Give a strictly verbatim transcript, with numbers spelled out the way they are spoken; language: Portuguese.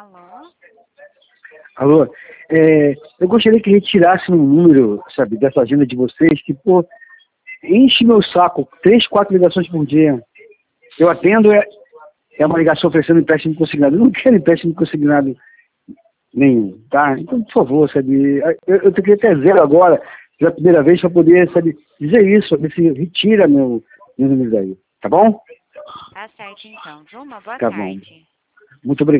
Alô? Alô? É, eu gostaria que retirasse um número, sabe, dessa agenda de vocês, que, pô, enche meu saco, três, quatro ligações por dia. Eu atendo, é, é uma ligação oferecendo empréstimo consignado. Eu não quero empréstimo consignado nenhum, tá? Então, por favor, sabe, eu, eu tenho que até zero agora, pela primeira vez, para poder, sabe, dizer isso, ver se retira meu, meu número daí, tá bom? Tá certo, então. Viu? Uma boa Tá bom. tarde. Muito obrigado.